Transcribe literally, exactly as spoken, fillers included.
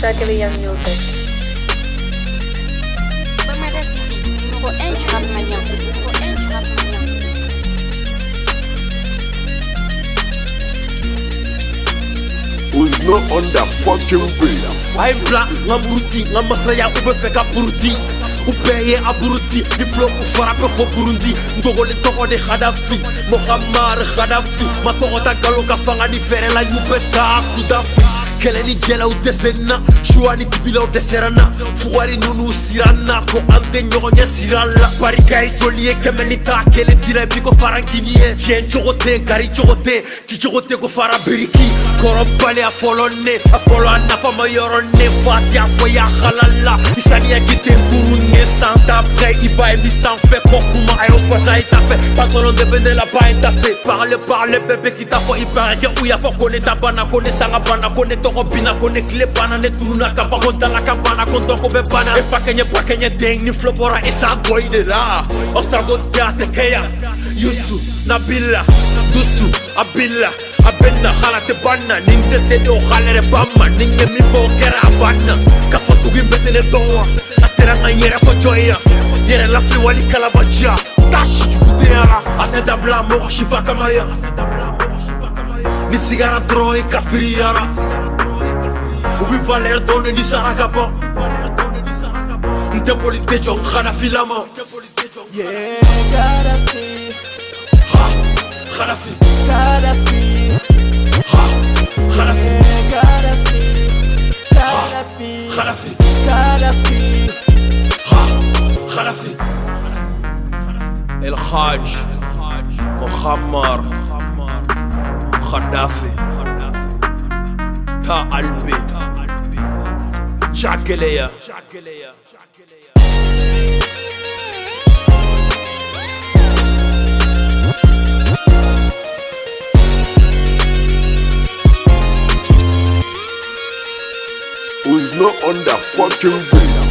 Shakily Young Music. Numéro un du rap malien. Numéro un du rap malien. Who's not on that fucking beat? I'm black, I'm bruti, I'm masaya ube feka bruti. Upeye aburuti, ni flow ufarape fo Burundi. Ndogole toko de Khadafi, Mohammar Khadafi. Matoko ta galo kafanga ni fere la yubeta kudafi. Keleni jela u desena, shuani kibila u deserana. Fuwari nunu sirana, ko ante nyonye sirala. Parika e jolie kemeni ta kele tira biko farankiniye. Jen chogote, gari chogote, ti chogote ko farabiriki. Korobale a folone, a folo a nafa mayorone. Fati a foya halala, isani ya kite turunye. Santa après, iba et mi s'en fait. Kokuma ayo fasa ita fait. Pantalon de bende la ba ita fait. Parle, parle, bébé qui t'a fait. Il paraît que ouya faut kone tabana, kone sanga bana, kone toko bina, kone kle bana, ne turuna kapa, konta la kabana, kontoko be bana. E pa kenye, pa kenye deng, ni flopora, e sa goy de la. Osago teate keya, Yusu, Nabila, Dusu, Abila, Abena, halate bana, ningte sede o halere bama, ningte mi fo kera abana. Kafotu gimbete ne donwa, aseranga yere fo joya, yere la fli wali kalabaja, tashi chukuteara, ate dabla mo shifa kamaya. Ni sigara dro e kafiri yara. Ubi valer donne ni sarakapa. Nte polite jong Khadafi lama. Yeah, Khadafi. Ha, Khadafi. Khadafi. Ha, Khadafi. Khadafi. Khadafi. Khadafi. Khadafi. Ha, Khadafi. El Hajj Mohammar Khadafi Ta Albi Shakeleya. Who's not on that fucking beat?